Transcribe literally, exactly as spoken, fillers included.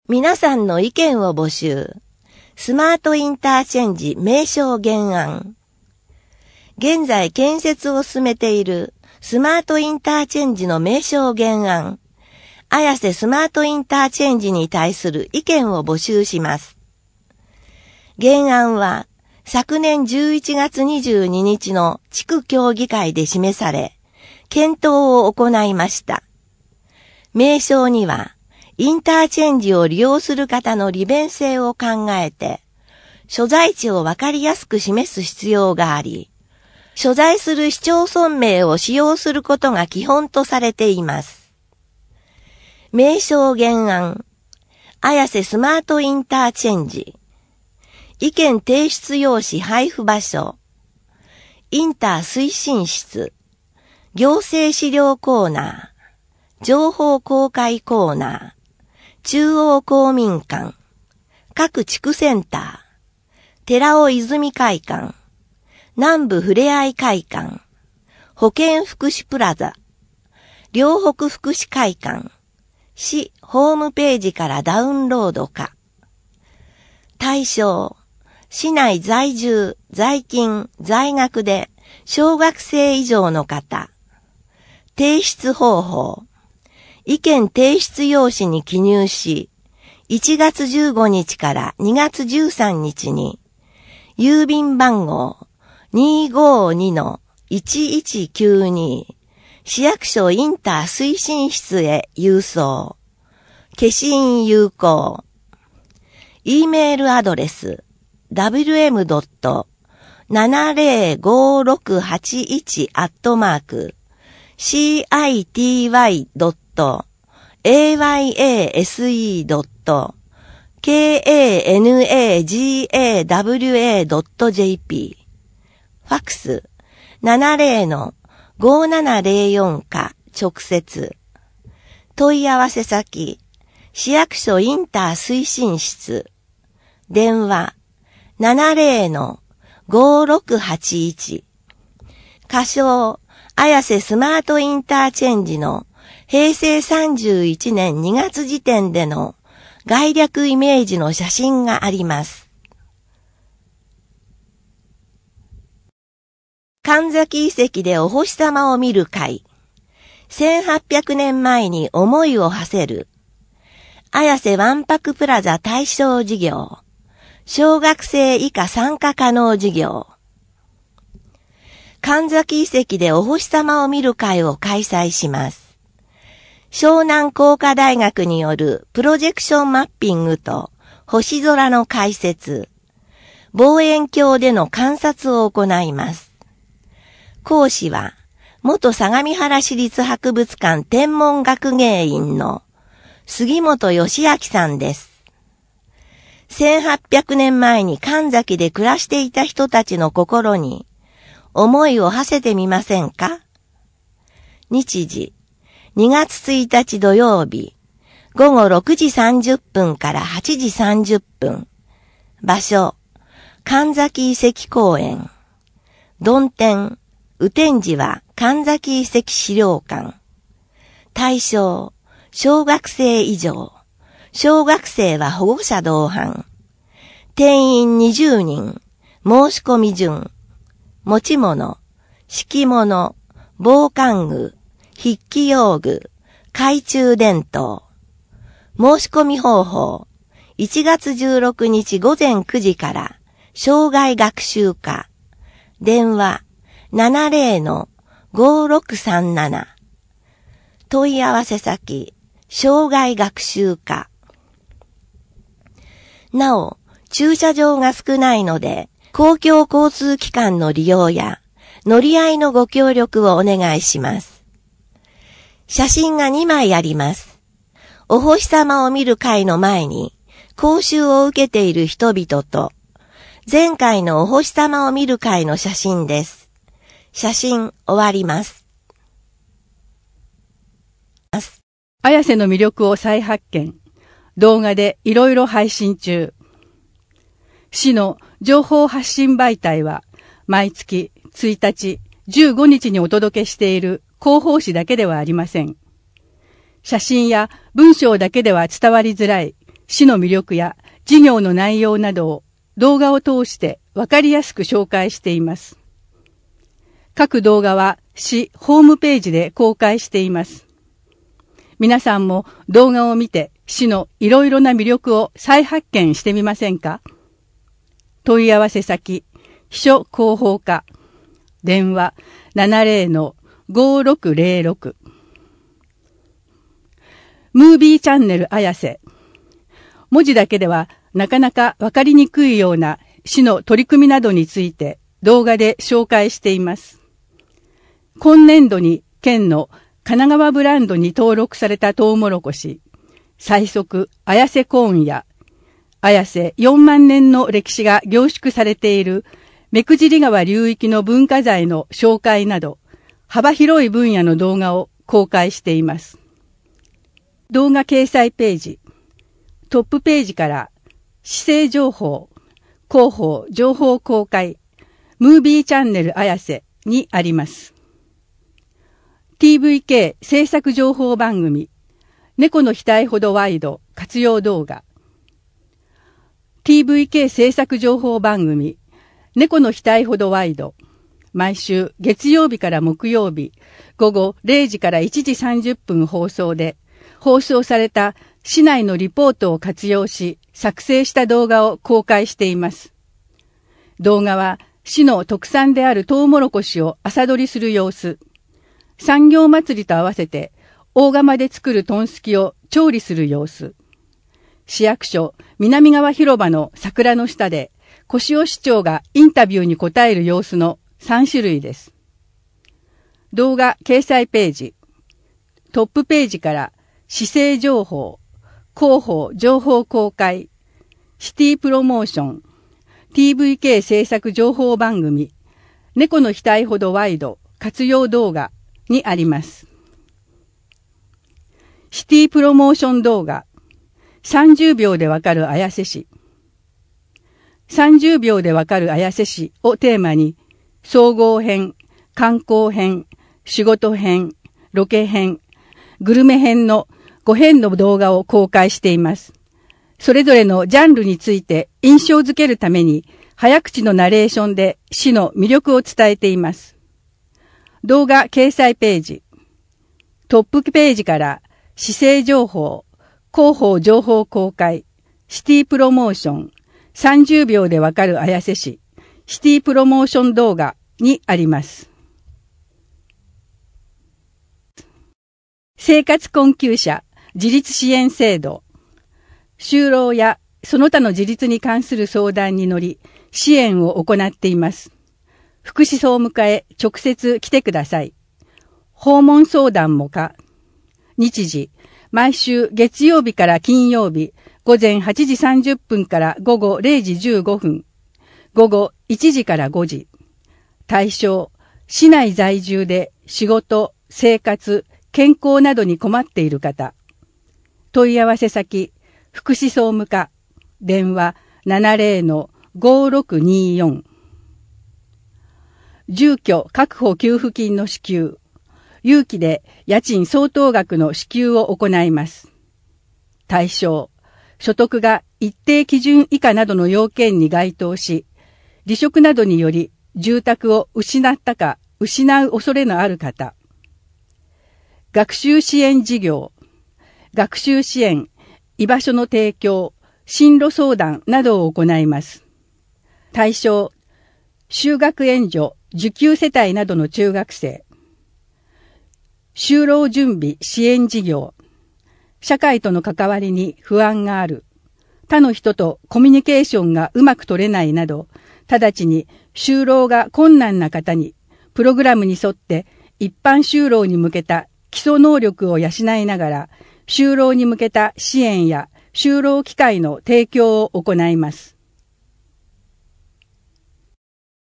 皆さんの意見を募集。スマートインターチェンジ名称原案。現在建設を進めているスマートインターチェンジの名称原案。綾瀬スマートインターチェンジに対する意見を募集します。原案は昨年じゅういちがつにじゅうににちの地区協議会で示され、検討を行いました。名称には、インターチェンジを利用する方の利便性を考えて、所在地をわかりやすく示す必要があり、所在する市町村名を使用することが基本とされています。名称原案、綾瀬スマートインターチェンジ、意見提出用紙配布場所、インター推進室、行政資料コーナー、情報公開コーナー、中央公民館、各地区センター、寺尾泉会館、南部ふれあい会館、保健福祉プラザ、両北福祉会館、市ホームページからダウンロード可。対象、市内在住、在勤、在学で小学生以上の方。提出方法。意見提出用紙に記入し、いちがつじゅうごにちからにがつじゅうさんにちに、郵便番号 にーごーにのいちいちきゅうに 市役所インター推進室へ郵送。消印有効。E メールアドレス ダブリューエムドットななぜろごろくはちいち アットマーク シーアイティーワイドットエーワイエーエスイードットケーエーエヌエージーエーダブリューエードットジェーピー ファクス ななぜろのごーななぜろよん か直接。問い合わせ先、市役所インター推進室。電話、ななぜろのごーろくはちいち。仮称、綾瀬スマートインターチェンジのへいせいさんじゅういちねんにがつ時点での概略イメージの写真があります。神崎遺跡でお星様を見る会。せんはっぴゃくねんまえに思いを馳せる。綾瀬わんぱくプラザ対象事業。小学生以下参加可能事業。神崎遺跡でお星様を見る会を開催します。湘南工科大学によるプロジェクションマッピングと星空の解説。望遠鏡での観察を行います。講師は、元相模原市立博物館天文学芸員の杉本義明さんです。せんはっぴゃくねんまえに神崎で暮らしていた人たちの心に思いを馳せてみませんか？日時、にがつついたち土曜日、ごごろくじさんじゅっぷんからはちじさんじゅっぷん。場所、神崎遺跡公園。曇天、雨天時は神崎遺跡資料館。対象、小学生以上。小学生は保護者同伴。定員にじゅうにん。申し込み順。持ち物、敷物、防寒具、筆記用具、懐中電灯。申し込み方法。いちがつじゅうろくにちごぜんくじから、生涯学習課。電話、ななぜろのごーろくさんなな。問い合わせ先、生涯学習課。なお、駐車場が少ないので、公共交通機関の利用や、乗り合いのご協力をお願いします。写真がにまいあります。お星様を見る会の前に、講習を受けている人々と、前回のお星様を見る会の写真です。写真終わります。 綾瀬の魅力を再発見。動画でいろいろ配信中。市の情報発信媒体は毎月ついたち、じゅうごにちにお届けしている広報誌だけではありません。写真や文章だけでは伝わりづらい市の魅力や事業の内容などを動画を通してわかりやすく紹介しています。各動画は市ホームページで公開しています。皆さんも動画を見て市のいろいろな魅力を再発見してみませんか？問い合わせ先、秘書広報課、電話 ななゼロのごろくゼロろく。ムービーチャンネル綾瀬。文字だけではなかなかわかりにくいような市の取り組みなどについて動画で紹介しています。今年度に県の神奈川ブランドに登録されたトウモロコシ、最速綾瀬コーンや、綾瀬よんまんねんの歴史が凝縮されている目久尻川流域の文化財の紹介など、幅広い分野の動画を公開しています。動画掲載ページ、トップページから市政情報、広報情報公開、ムービーチャンネル綾瀬にあります。ティーブイケー 制作情報番組、猫の額ほどワイド活用動画。ティーブイケー 制作情報番組、猫の額ほどワイド。毎週月曜日から木曜日、午後れいじからいちじさんじゅっぷん放送で、放送された市内のリポートを活用し、作成した動画を公開しています。動画は市の特産であるトウモロコシを朝取りする様子、産業祭りと合わせて大釜で作るトンスキを調理する様子、市役所南側広場の桜の下で越尾市長がインタビューに答える様子のさんしゅるいです。動画掲載ページ、トップページから市政情報、広報情報公開、シティプロモーション、ティーブイケー 制作情報番組、猫の額ほどワイド活用動画にあります。シティプロモーション動画、さんじゅうびょうでわかる綾瀬市。さんじゅうびょうでわかる綾瀬市をテーマに、総合編、観光編、仕事編、ロケ編、グルメ編のごへんの動画を公開しています。それぞれのジャンルについて印象づけるために、早口のナレーションで市の魅力を伝えています。動画掲載ページ、トップページから市政情報、広報情報公開、シティプロモーション、さんじゅうびょうでわかる綾瀬市、シティプロモーション動画にあります。生活困窮者自立支援制度、就労やその他の自立に関する相談に乗り、支援を行っています。福祉総務課へ直接来てください。訪問相談も可。日時、毎週月曜日から金曜日、午前はちじさんじゅっぷんから午後れいじじゅうごふん、午後いちじからごじ。対象、市内在住で仕事、生活、健康などに困っている方。問い合わせ先、福祉総務課、電話 ななゼロのごろくによん。住居確保給付金の支給。有期で家賃相当額の支給を行います。対象、所得が一定基準以下などの要件に該当し、離職などにより住宅を失ったか失う恐れのある方。学習支援事業、学習支援、居場所の提供、進路相談などを行います。対象、就学援助、受給世帯などの中学生。就労準備支援事業。社会との関わりに不安がある。他の人とコミュニケーションがうまく取れないなど、直ちに就労が困難な方に、プログラムに沿って一般就労に向けた基礎能力を養いながら、就労に向けた支援や就労機会の提供を行います。